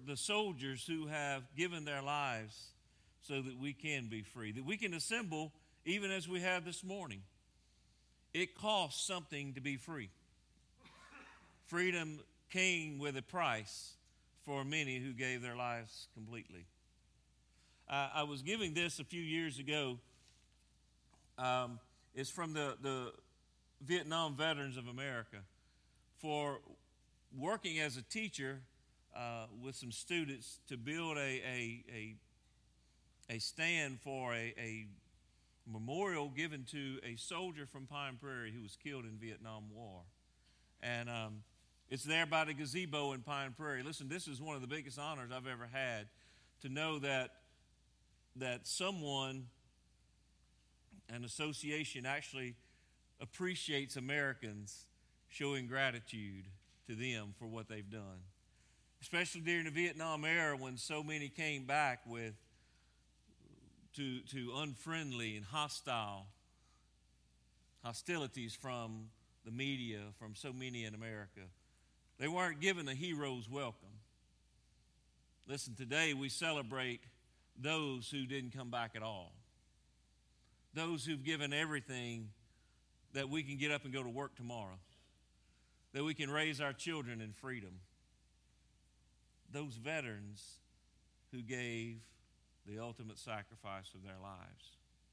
the soldiers who have given their lives so that we can be free, that we can assemble even as we have this morning. It costs something to be free. Freedom came with a price for many who gave their lives completely. I was giving this a few years ago. It's from the Vietnam Veterans of America. For working as a teacher with some students to build a stand for a memorial given to a soldier from Pine Prairie who was killed in the Vietnam War. And it's there by the gazebo in Pine Prairie. Listen, this is one of the biggest honors I've ever had, to know that someone, an association, actually appreciates Americans showing gratitude to them for what they've done. Especially during the Vietnam era, when so many came back to unfriendly and hostilities from the media, from so many in America. They weren't given a hero's welcome. Listen, today we celebrate those who didn't come back at all. Those who've given everything that we can get up and go to work tomorrow. That we can raise our children in freedom. Those veterans who gave the ultimate sacrifice of their lives.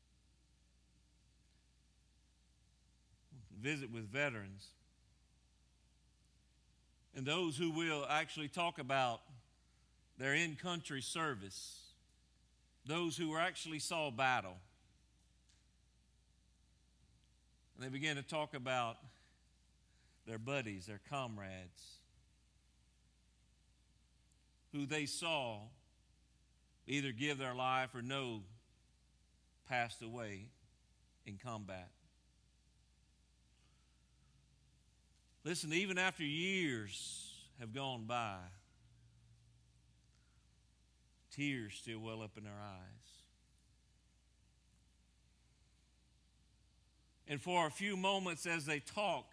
Visit with veterans. And those who will actually talk about their in-country service. Those who actually saw battle. And they begin to talk about their buddies, their comrades, who they saw either give their life or know passed away in combat. Listen, even after years have gone by, tears still well up in their eyes. And for a few moments as they talk,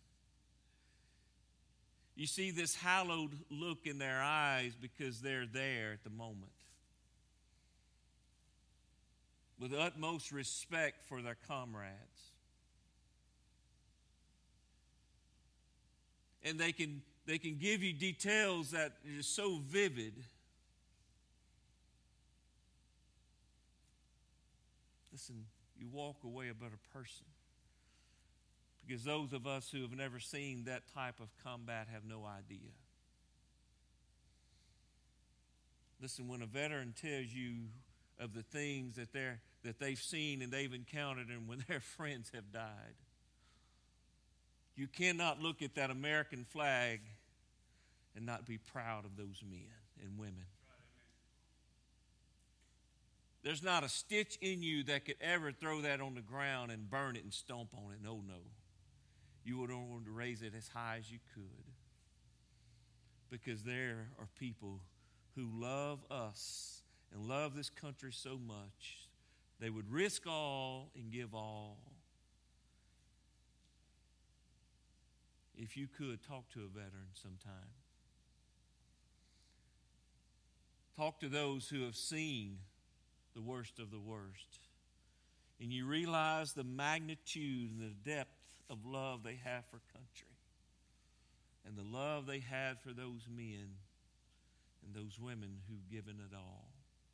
you see this hallowed look in their eyes because they're there at the moment. With utmost respect for their comrades. And they can give you details that are so vivid. Listen, you walk away a better person. Because those of us who have never seen that type of combat have no idea. Listen, when a veteran tells you of the things that they've seen and they've encountered and when their friends have died, you cannot look at that American flag and not be proud of those men and women. There's not a stitch in you that could ever throw that on the ground and burn it and stomp on it. No. You would want to raise it as high as you could. Because there are people who love us and love this country so much, they would risk all and give all. If you could, talk to a veteran sometime. Talk to those who have seen the worst of the worst. And you realize the magnitude and the depth of love they have for country. And the love they had for those men and those women who've given it all.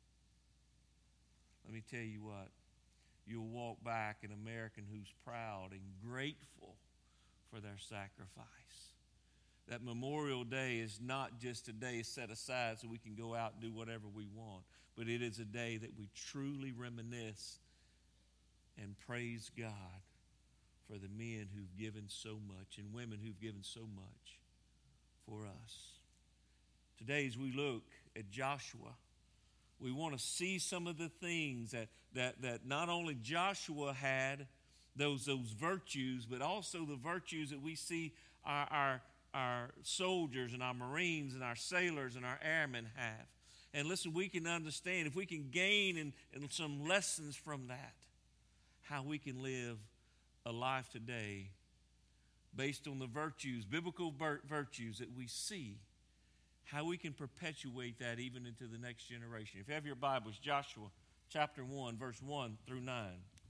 Let me tell you what. You'll walk back an American who's proud and grateful for their sacrifice. That Memorial Day is not just a day set aside so we can go out and do whatever we want, but it is a day that we truly reminisce and praise God for the men who've given so much and women who've given so much for us. Today, as we look at Joshua, we want to see some of the things that not only Joshua had, those virtues, but also the virtues that we see our soldiers and our Marines and our sailors and our airmen have. And listen, we can understand, if we can gain in some lessons from that, how we can live a life today based on the virtues, biblical virtues that we see, how we can perpetuate that even into the next generation. If you have your Bibles, Joshua chapter 1, verse 1 through 9.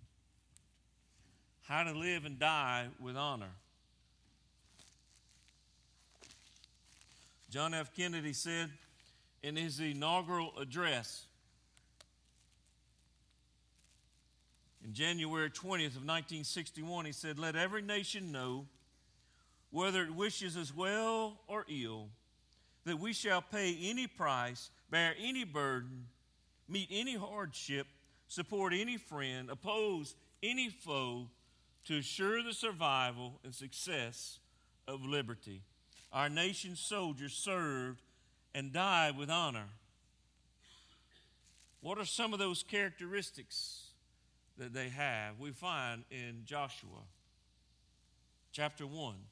How to live and die with honor. John F. Kennedy said in his inaugural address in January 20th of 1961, he said, "Let every nation know, whether it wishes us well or ill, that we shall pay any price, bear any burden, meet any hardship, support any friend, oppose any foe, to assure the survival and success of liberty. Our nation's soldiers served and died with honor." What are some of those characteristics that they have? We find in Joshua chapter 1.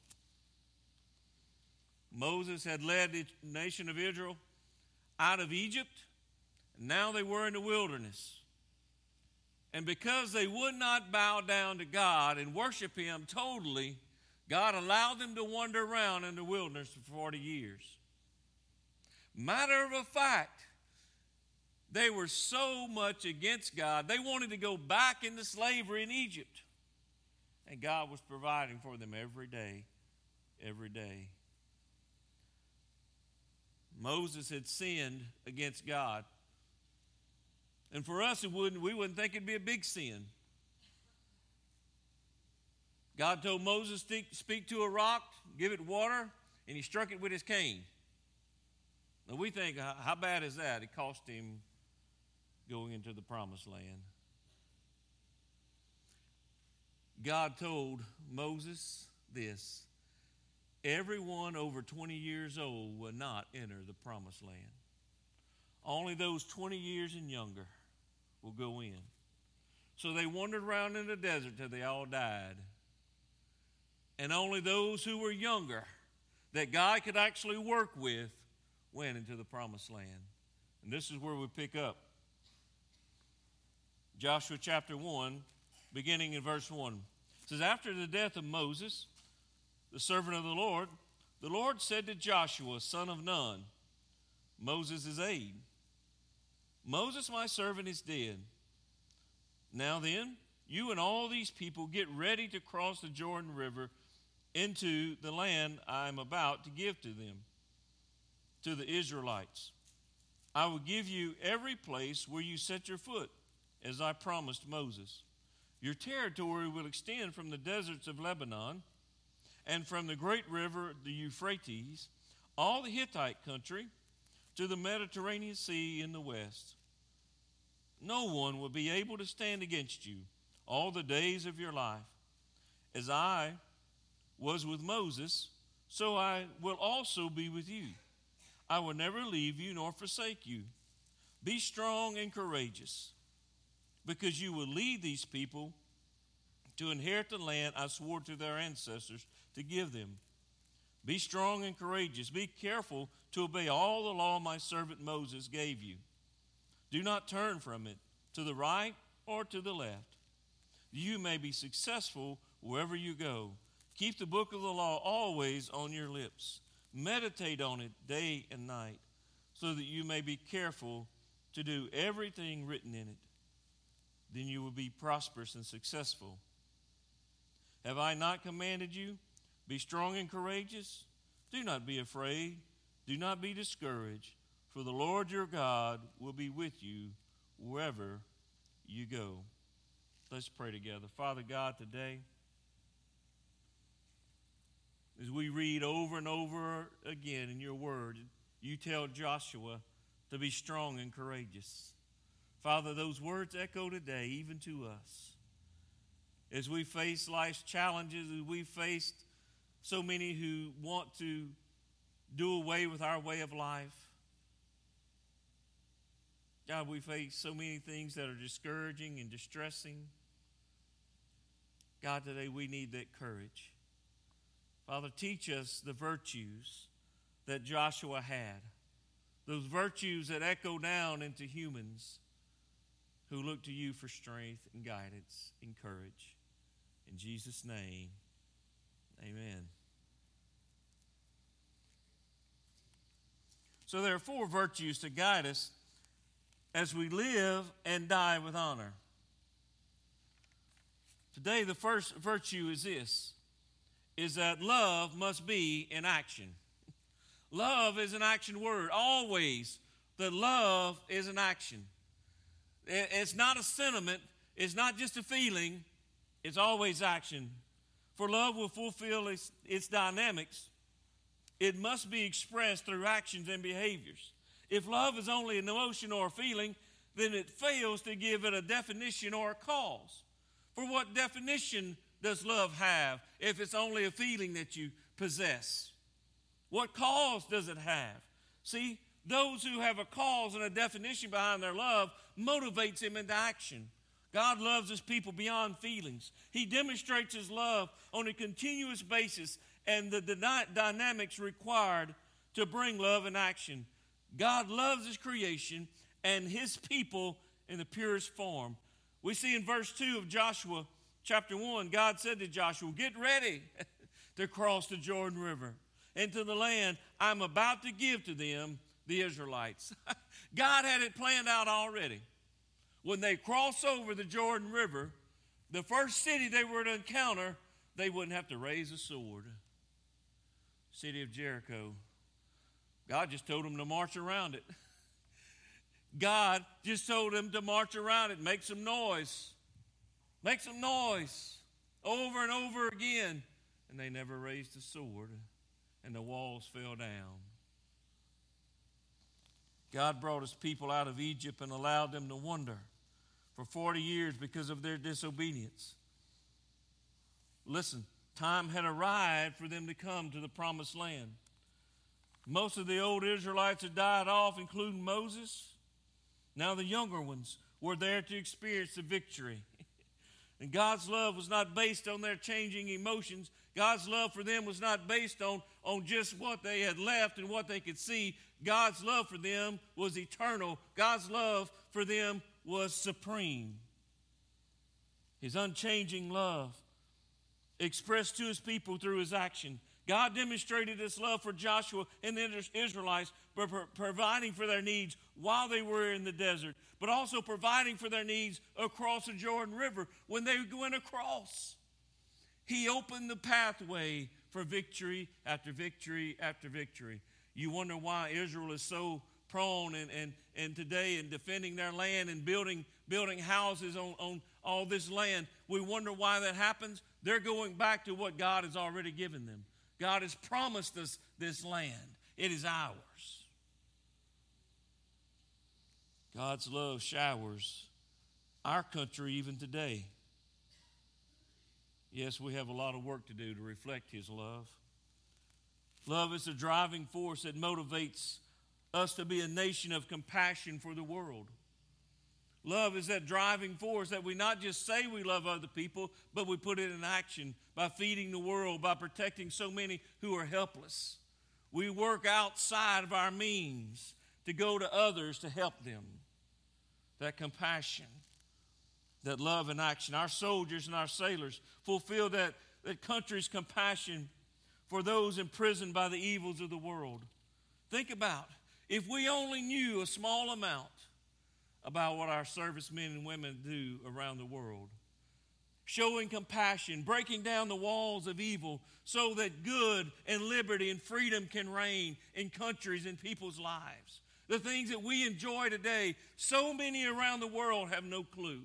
Moses had led the nation of Israel out of Egypt, and now they were in the wilderness. And because they would not bow down to God and worship Him totally, God allowed them to wander around in the wilderness for 40 years. Matter of fact, they were so much against God, they wanted to go back into slavery in Egypt. And God was providing for them every day, every day. Moses had sinned against God. And for us, we wouldn't think it'd be a big sin. God told Moses to speak to a rock, give it water, and he struck it with his cane. Now we think, how bad is that? It cost him going into the promised land. God told Moses this: everyone over 20 years old will not enter the promised land. Only those 20 years and younger will go in. So they wandered around in the desert till they all died. And only those who were younger, that God could actually work with, went into the promised land. And this is where we pick up. Joshua chapter 1, beginning in verse 1. It says, "After the death of Moses, the servant of the Lord said to Joshua, son of Nun," Moses' aide, "Moses, my servant, is dead. Now then, you and all these people get ready to cross the Jordan River into the land I am about to give to them, to the Israelites. I will give you every place where you set your foot, as I promised Moses. Your territory will extend from the deserts of Lebanon and from the great river, the Euphrates, all the Hittite country, to the Mediterranean Sea in the west. No one will be able to stand against you all the days of your life. As I was with Moses, so I will also be with you. I will never leave you nor forsake you. Be strong and courageous, because you will lead these people to inherit the land I swore to their ancestors to give them. Be strong and courageous. Be careful to obey all the law my servant Moses gave you. Do not turn from it to the right or to the left. You may be successful wherever you go. Keep the book of the law always on your lips. Meditate on it day and night, so that you may be careful to do everything written in it. Then you will be prosperous and successful. Have I not commanded you? Be strong and courageous. Do not be afraid. Do not be discouraged, for the Lord your God will be with you wherever you go. Let's pray together. Father God, today, as we read over and over again in your word, you tell Joshua to be strong and courageous. Father, those words echo today even to us. As we face life's challenges, as we face so many who want to do away with our way of life. God, we face so many things that are discouraging and distressing. God, today we need that courage. Father, teach us the virtues that Joshua had, those virtues that echo down into humans who look to you for strength and guidance and courage. In Jesus' name, amen. So there are 4 virtues to guide us as we live and die with honor. Today, the first virtue is this, is that love must be in action. Love is an action word. Always, the love is an action. It's not a sentiment. It's not just a feeling. It's always action. For love will fulfill its dynamics. It must be expressed through actions and behaviors. If love is only an emotion or a feeling, then it fails to give it a definition or a cause. For what definition does love have if it's only a feeling that you possess? What cause does it have? See, those who have a cause and a definition behind their love motivates him into action. God loves his people beyond feelings. He demonstrates his love on a continuous basis and the dynamics required to bring love in action. God loves his creation and his people in the purest form. We see in verse 2 of Joshua chapter 1, God said to Joshua, "Get ready to cross the Jordan River into the land I'm about to give to them, the Israelites." God had it planned out already. When they cross over the Jordan River, the first city they were to encounter, they wouldn't have to raise a sword. City of Jericho. God just told them to march around it. God just told them to march around it, make some noise. Make some noise over and over again. And they never raised a sword, and the walls fell down. God brought his people out of Egypt and allowed them to wander for 40 years because of their disobedience. Listen, time had arrived for them to come to the promised land. Most of the old Israelites had died off, including Moses. Now the younger ones were there to experience the victory. And God's love was not based on their changing emotions. God's love for them was not based on just what they had left and what they could see. God's love for them was eternal. God's love for them was supreme. His unchanging love expressed to his people through his action. God demonstrated his love for Joshua and the Israelites by providing for their needs while they were in the desert, but also providing for their needs across the Jordan River when they went across. He opened the pathway for victory after victory after victory. You wonder why Israel is so prone and today in defending their land and building houses on all this land. We wonder why that happens. They're going back to what God has already given them. God has promised us this land. It is ours. God's love showers our country even today. Yes, we have a lot of work to do to reflect his love. Love is the driving force that motivates us to be a nation of compassion for the world. Love is that driving force that we not just say we love other people, but we put it in action by feeding the world, by protecting so many who are helpless. We work outside of our means to go to others to help them. That compassion, that love in action. Our soldiers and our sailors fulfill that country's compassion for those imprisoned by the evils of the world. Think about if we only knew a small amount about what our servicemen and women do around the world. Showing compassion, breaking down the walls of evil so that good and liberty and freedom can reign in countries and people's lives. The things that we enjoy today, so many around the world have no clue.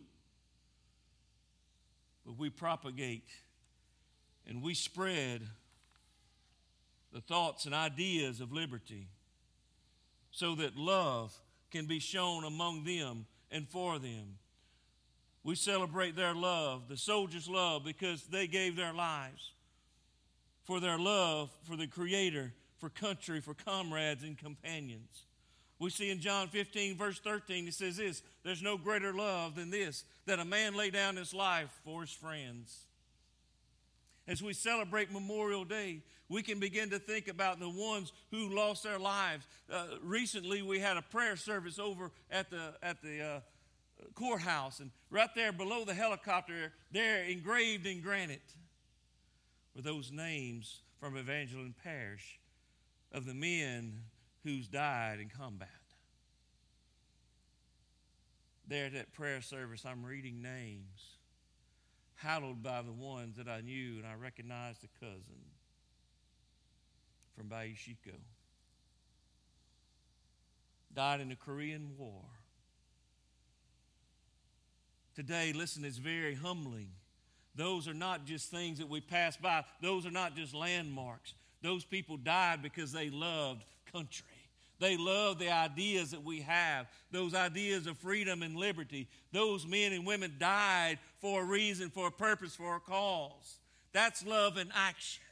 But we propagate and we spread the thoughts and ideas of liberty so that love can be shown among them and for them. We celebrate their love, the soldiers' love, because they gave their lives for their love for the Creator, for country, for comrades and companions. We see in John 15, verse 13, it says this, "There's no greater love than this, that a man lay down his life for his friends." As we celebrate Memorial Day, we can begin to think about the ones who lost their lives. Recently, we had a prayer service over at the courthouse, and right there below the helicopter, there engraved in granite were those names from Evangeline Parish of the men who's died in combat. There at that prayer service, I'm reading names, hallowed by the ones that I knew, and I recognized a cousin from Baishiko. Died in the Korean War. Today, listen, it's very humbling. Those are not just things that we pass by. Those are not just landmarks. Those people died because they loved country. They loved the ideas that we have, those ideas of freedom and liberty. Those men and women died for a reason, for a purpose, for a cause. That's love in action.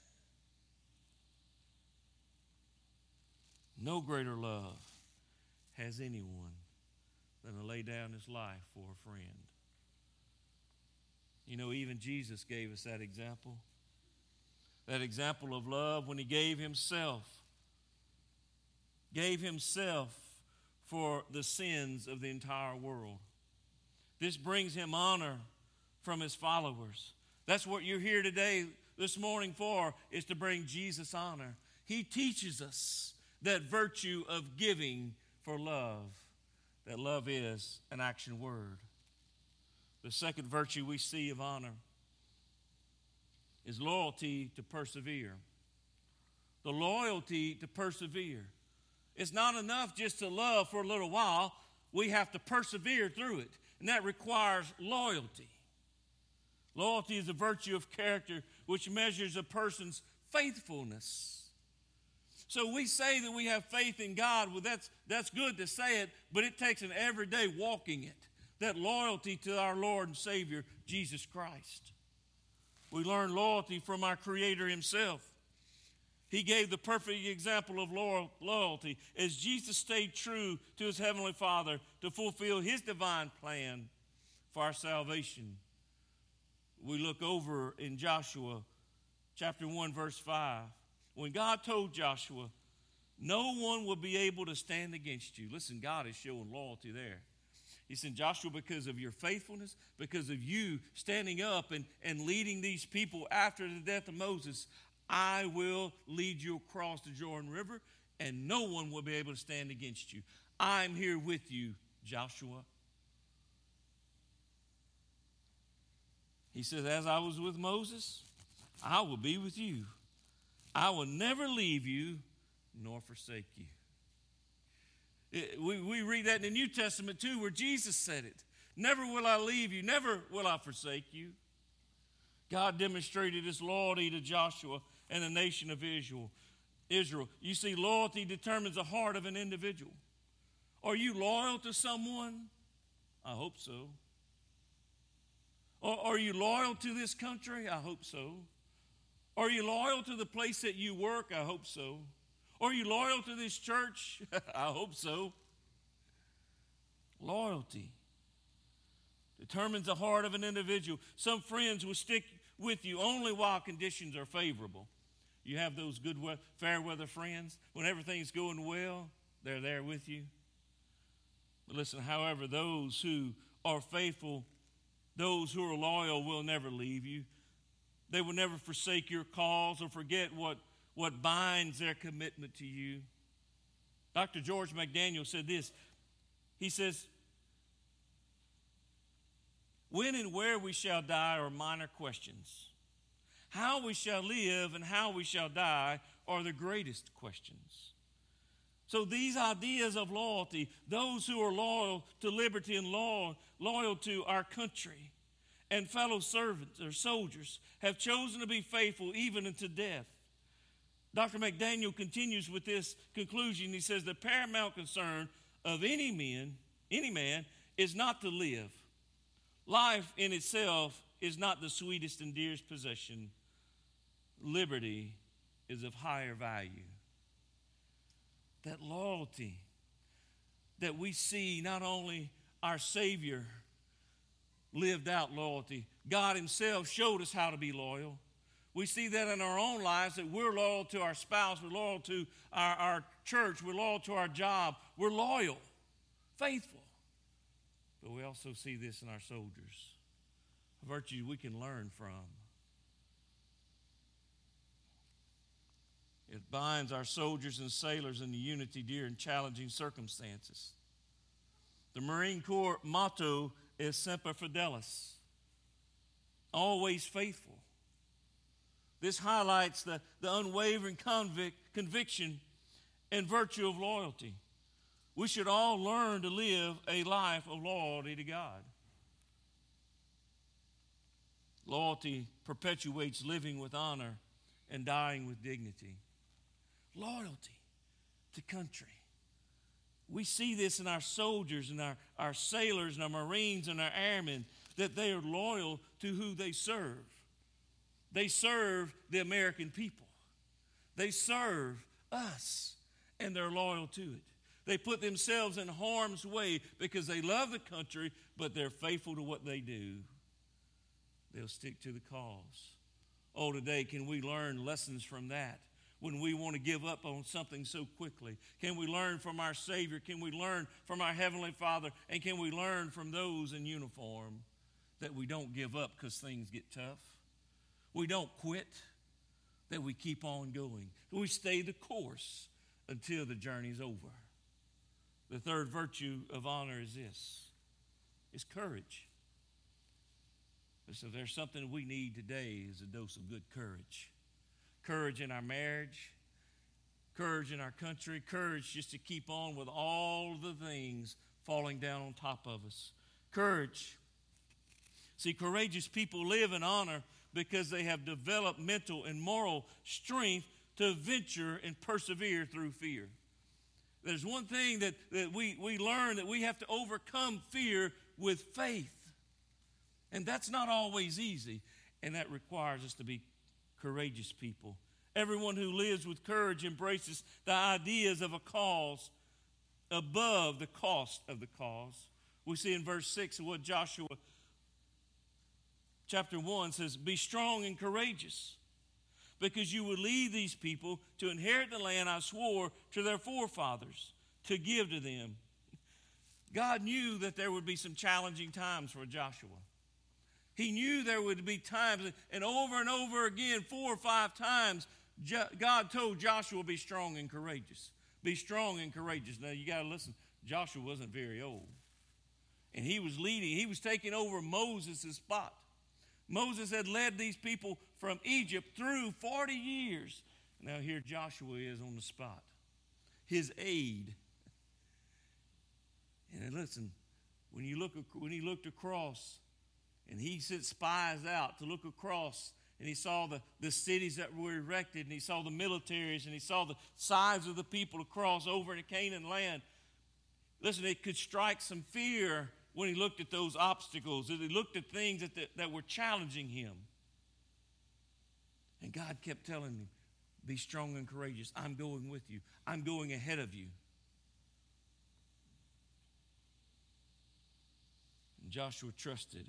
No greater love has anyone than to lay down his life for a friend. You know, even Jesus gave us that example. That example of love when he gave himself for the sins of the entire world. This brings him honor from his followers. That's what you're here today, this morning for, is to bring Jesus honor. He teaches us that virtue of giving for love, that love is an action word. The second virtue we see of honor is loyalty to persevere. The loyalty to persevere. It's not enough just to love for a little while. We have to persevere through it, and that requires loyalty. Loyalty is a virtue of character which measures a person's faithfulness. So we say that we have faith in God. Well, that's good to say it, but it takes an everyday walking it. That loyalty to our Lord and Savior, Jesus Christ. We learn loyalty from our Creator himself. He gave the perfect example of loyalty as Jesus stayed true to his heavenly Father to fulfill his divine plan for our salvation. We look over in Joshua chapter 1, verse 5. When God told Joshua, no one will be able to stand against you. Listen, God is showing loyalty there. He said, Joshua, because of your faithfulness, because of you standing up and leading these people after the death of Moses, I will lead you across the Jordan River, and no one will be able to stand against you. I'm here with you, Joshua. He says, as I was with Moses, I will be with you. I will never leave you nor forsake you. We read that in the New Testament too, where Jesus said it. Never will I leave you, never will I forsake you. God demonstrated his loyalty to Joshua and the nation of Israel. You see, loyalty determines the heart of an individual. Are you loyal to someone? I hope so. Or are you loyal to this country? I hope so. Are you loyal to the place that you work? I hope so. Are you loyal to this church? I hope so. Loyalty determines the heart of an individual. Some friends will stick with you only while conditions are favorable. You have those good, fair weather friends. When everything's going well, they're there with you. But listen, however, those who are faithful, those who are loyal will never leave you. They will never forsake your cause or forget what binds their commitment to you. Dr. George McDaniel said this. He says, when and where we shall die are minor questions. How we shall live and how we shall die are the greatest questions. So these ideas of loyalty, those who are loyal to liberty and loyal to our country and fellow servants or soldiers, have chosen to be faithful even unto death. Dr. McDaniel continues with this conclusion. He says, the paramount concern of any man is not to live. Life in itself is not the sweetest and dearest possession. Liberty is of higher value. That loyalty that we see, not only our Savior lived out loyalty, God himself showed us how to be loyal. We see that in our own lives, that we're loyal to our spouse, we're loyal to our church, we're loyal to our job, we're loyal, faithful. But we also see this in our soldiers, a virtue we can learn from. It binds our soldiers and sailors in the unity during challenging circumstances. The Marine Corps motto is Semper Fidelis, always faithful. This highlights the unwavering conviction and virtue of loyalty. We should all learn to live a life of loyalty to God. Loyalty perpetuates living with honor and dying with dignity. Loyalty to country. We see this in our soldiers and our sailors and our Marines and our airmen, that they are loyal to who they serve. They serve the American people. They serve us, and they're loyal to it. They put themselves in harm's way because they love the country, but they're faithful to what they do. They'll stick to the cause. Oh, today, can we learn lessons from that? When we want to give up on something so quickly? Can we learn from our Savior? Can we learn from our Heavenly Father? And can we learn from those in uniform that we don't give up because things get tough? We don't quit, that we keep on going. We stay the course until the journey's over. The third virtue of honor is this, is courage. So if there's something we need today is a dose of good courage. Courage in our marriage, courage in our country, courage just to keep on with all the things falling down on top of us. Courage. See, courageous people live in honor because they have developed mental and moral strength to venture and persevere through fear. There's one thing that we learn, that we have to overcome fear with faith. And that's not always easy, and that requires us to be courageous people. Everyone who lives with courage embraces the ideas of a cause above the cost of the cause. We see in verse 6 of what Joshua chapter 1 says, "Be strong and courageous, because you will lead these people to inherit the land I swore to their forefathers to give to them." God knew that there would be some challenging times for Joshua. He knew there would be times, and over again, 4 or 5 times, God told Joshua, be strong and courageous. Be strong and courageous. Now, you got to listen. Joshua wasn't very old. And he was leading. He was taking over Moses' spot. Moses had led these people from Egypt through 40 years. Now here Joshua is on the spot. His aide. And listen, when he looked across, and he sent spies out to look across, and he saw the cities that were erected, and he saw the militaries, and he saw the size of the people across over in Canaan land. Listen, it could strike some fear when he looked at those obstacles, as he looked at things that were challenging him. And God kept telling him, be strong and courageous. I'm going with you. I'm going ahead of you. And Joshua trusted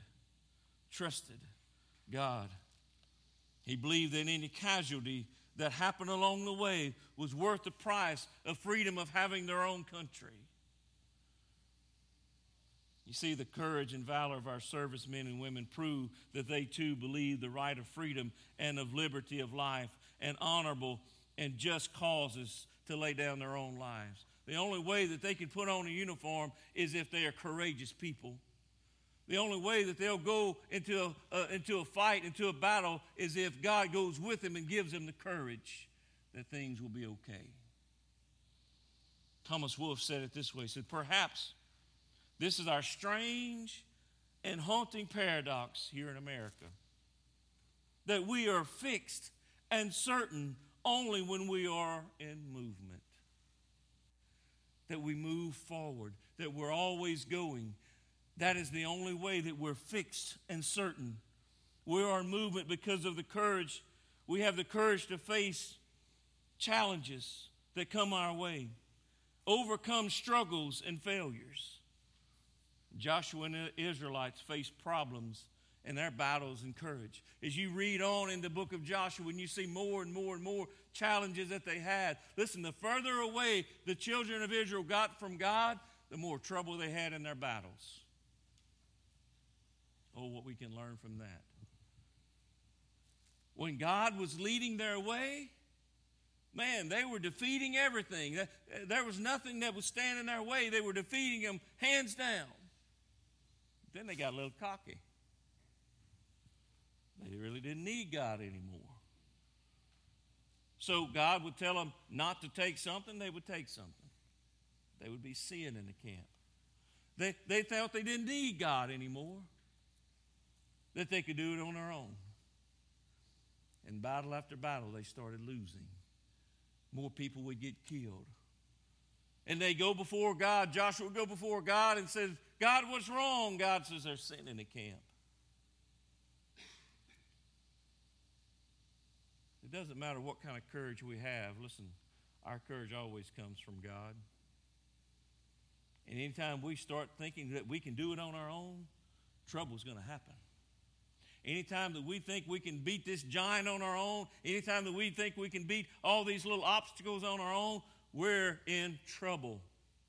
God. He believed that any casualty that happened along the way was worth the price of freedom of having their own country. You see, the courage and valor of our servicemen and women prove that they too believe the right of freedom and of liberty of life and honorable and just causes to lay down their own lives. The only way that they can put on a uniform is if they are courageous people. The only way that they'll go into a fight, into a battle, is if God goes with them and gives them the courage that things will be okay. Thomas Wolfe said it this way. He said, perhaps this is our strange and haunting paradox here in America, that we are fixed and certain only when we are in movement, that we move forward, that we're always going. That is the only way that we're fixed and certain. We are in movement because of the courage. We have the courage to face challenges that come our way, overcome struggles and failures. Joshua and the Israelites faced problems in their battles and courage. As you read on in the book of Joshua, and you see more and more and more challenges that they had, listen, the further away the children of Israel got from God, the more trouble they had in their battles. Oh, what we can learn from that. When God was leading their way, Man, they were defeating everything. There was nothing that was standing in their way. They were defeating them hands down. Then they got a little cocky. They really didn't need God anymore. So God would tell them not to take something, they would take something. They would be sin in the camp. They felt they didn't need God anymore, that they could do it on their own. And battle after battle, they started losing. More people would get killed. And they go before God. Joshua would go before God and says, God, what's wrong? God says, there's sin in the camp. It doesn't matter what kind of courage we have. Listen, our courage always comes from God. And anytime we start thinking that we can do it on our own, trouble's going to happen. Anytime that we think we can beat this giant on our own, anytime that we think we can beat all these little obstacles on our own, we're in trouble.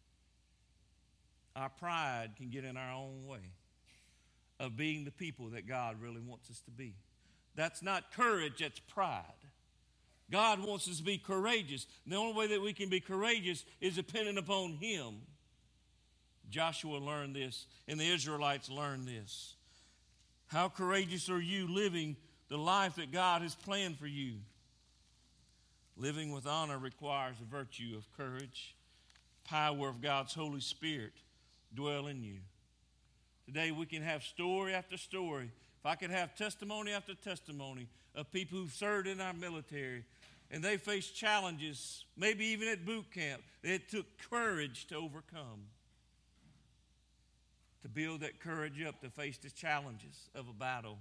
Our pride can get in our own way of being the people that God really wants us to be. That's not courage, that's pride. God wants us to be courageous. The only way that we can be courageous is dependent upon Him. Joshua learned this, and the Israelites learned this. How courageous are you living the life that God has planned for you? Living with honor requires a virtue of courage. Power of God's Holy Spirit dwell in you. Today we can have story after story. If I could have testimony after testimony of people who've served in our military and they faced challenges, maybe even at boot camp, that it took courage to overcome. To build that courage up to face the challenges of a battle.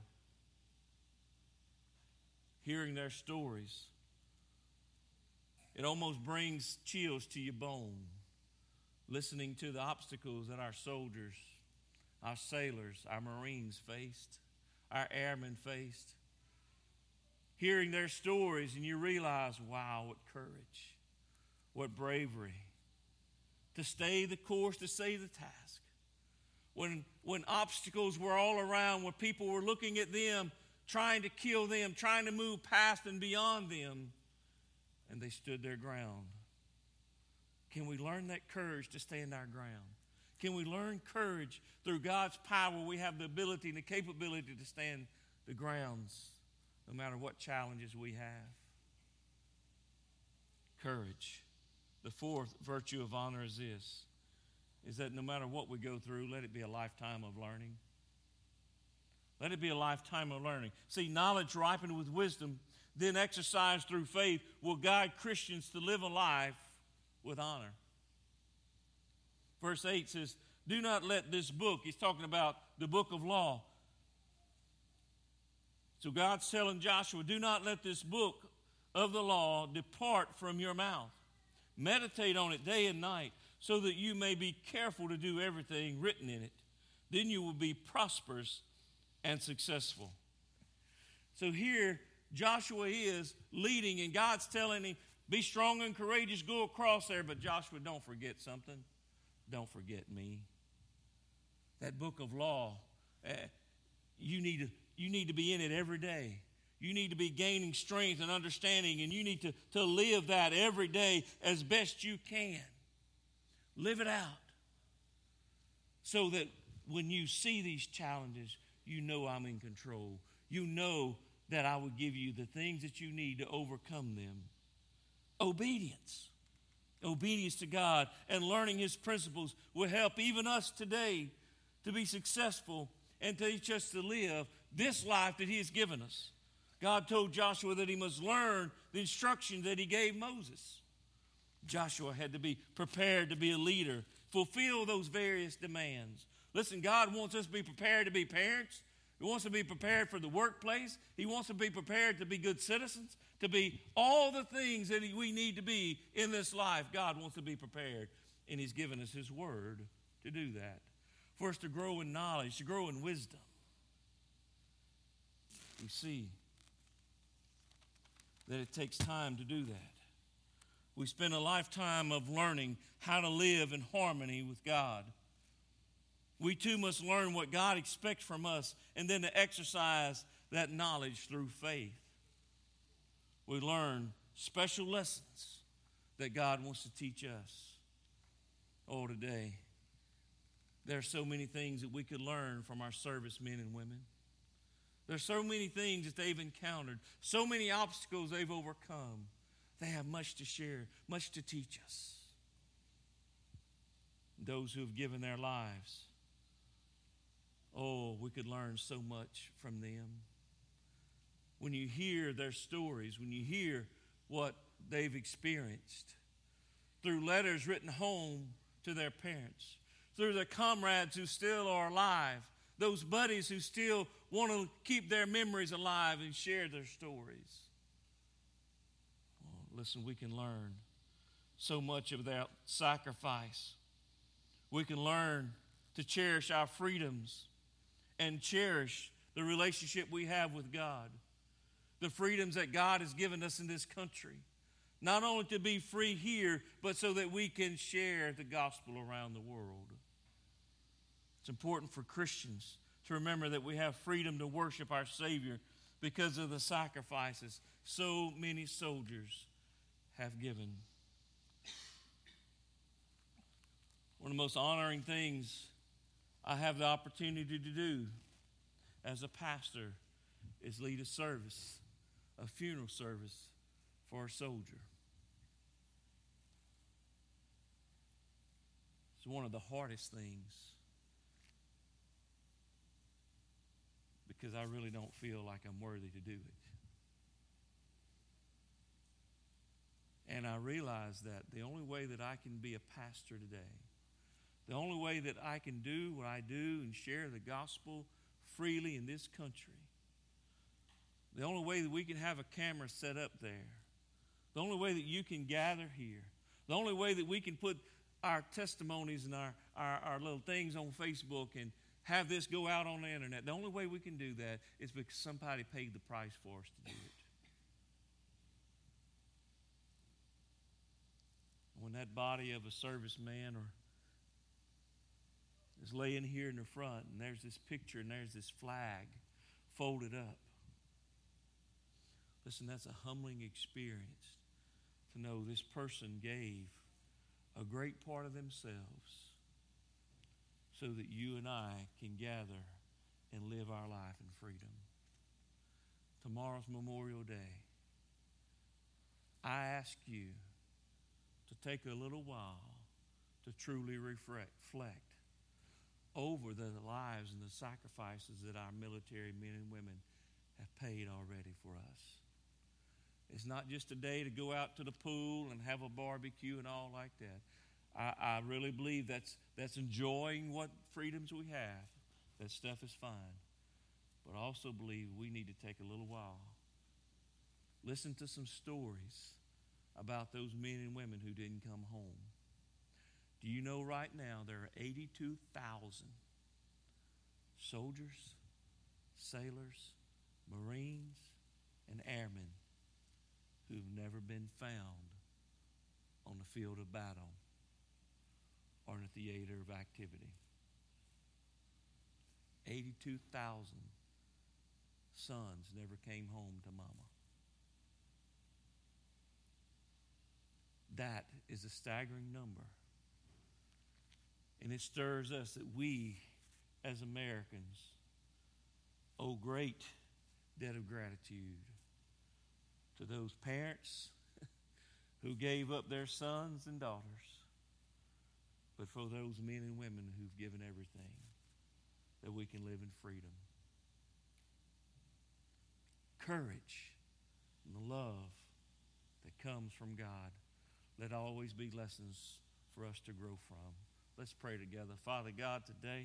Hearing their stories, it almost brings chills to your bone. Listening to the obstacles that our soldiers, our sailors, our Marines faced, our airmen faced. Hearing their stories, and you realize, wow, what courage, what bravery. To stay the course, to stay the task. When obstacles were all around, when people were looking at them, trying to kill them, trying to move past and beyond them, and they stood their ground. Can we learn that courage to stand our ground? Can we learn courage through God's power? We have the ability and the capability to stand the grounds no matter what challenges we have. Courage. The fourth virtue of honor is this, is that no matter what we go through, let it be a lifetime of learning. Let it be a lifetime of learning. See, knowledge ripened with wisdom, then exercised through faith, will guide Christians to live a life with honor. Verse 8 says, do not let this book, he's talking about the book of law. So God's telling Joshua, do not let this book of the law depart from your mouth. Meditate on it day and night, so that you may be careful to do everything written in it. Then you will be prosperous and successful. So here, Joshua is leading, and God's telling him, be strong and courageous, go across there. But Joshua, don't forget something. Don't forget me. That book of law, you need to be in it every day. You need to be gaining strength and understanding, and you need to live that every day as best you can. Live it out so that when you see these challenges, you know I'm in control. You know that I will give you the things that you need to overcome them. Obedience. Obedience to God and learning His principles will help even us today to be successful and teach us to live this life that He has given us. God told Joshua that he must learn the instructions that He gave Moses. Joshua had to be prepared to be a leader, fulfill those various demands. Listen, God wants us to be prepared to be parents. He wants to be prepared for the workplace. He wants to be prepared to be good citizens, to be all the things that we need to be in this life. God wants to be prepared, and He's given us His word to do that. For us to grow in knowledge, to grow in wisdom. We see that it takes time to do that. We spend a lifetime of learning how to live in harmony with God. We too must learn what God expects from us and then to exercise that knowledge through faith. We learn special lessons that God wants to teach us. Oh, today, there are so many things that we could learn from our servicemen and women. There's so many things that they've encountered, so many obstacles they've overcome. They have much to share, much to teach us. Those who have given their lives, oh, we could learn so much from them. When you hear their stories, when you hear what they've experienced, through letters written home to their parents, through their comrades who still are alive, those buddies who still want to keep their memories alive and share their stories. Oh, listen, we can learn so much of that sacrifice. We can learn to cherish our freedoms and cherish the relationship we have with God. The freedoms that God has given us in this country. Not only to be free here, but so that we can share the gospel around the world. It's important for Christians to remember that we have freedom to worship our Savior because of the sacrifices so many soldiers have given. One of the most honoring things I have the opportunity to do as a pastor is lead a service, a funeral service for a soldier. It's one of the hardest things because I really don't feel like I'm worthy to do it. And I realize that the only way that I can be a pastor today, the only way that I can do what I do and share the gospel freely in this country, the only way that we can have a camera set up there, the only way that you can gather here, the only way that we can put our testimonies and our little things on Facebook and have this go out on the internet, the only way we can do that is because somebody paid the price for us to do it. When that body of a serviceman is laying here in the front, and there's this picture and there's this flag folded up. Listen, that's a humbling experience to know this person gave a great part of themselves so that you and I can gather and live our life in freedom. Tomorrow's Memorial Day. I ask you to take a little while to truly reflect over the lives and the sacrifices that our military men and women have paid already for us. It's not just a day to go out to the pool and have a barbecue and all like that. I really believe that's enjoying what freedoms we have. That stuff is fine. But I also believe we need to take a little while. Listen to some stories about those men and women who didn't come home. Do you know right now there are 82,000 soldiers, sailors, Marines, and airmen who've never been found on the field of battle or in a theater of activity? 82,000 sons never came home to mama. That is a staggering number. And it stirs us that we, as Americans, owe great debt of gratitude to those parents who gave up their sons and daughters, but for those men and women who've given everything that we can live in freedom. Courage and the love that comes from God, let always be lessons for us to grow from. Let's pray together. Father God, today,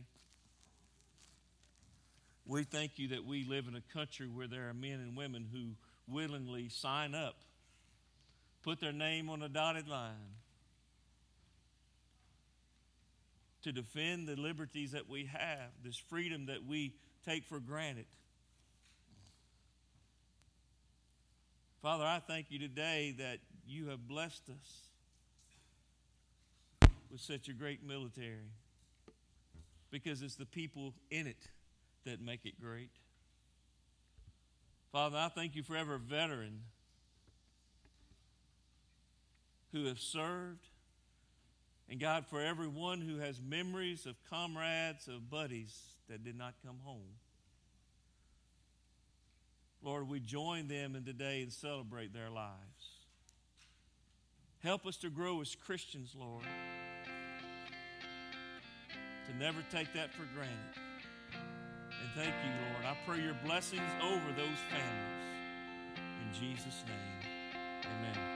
we thank you that we live in a country where there are men and women who willingly sign up, put their name on a dotted line to defend the liberties that we have, this freedom that we take for granted. Father, I thank you today that you have blessed us with such a great military, because it's the people in it that make it great. Father, I thank you for every veteran who have served. And God, for everyone who has memories of comrades, of buddies that did not come home. Lord, we join them in today and celebrate their lives. Help us to grow as Christians, Lord, to never take that for granted. And thank you, Lord. I pray your blessings over those families. In Jesus' name, amen.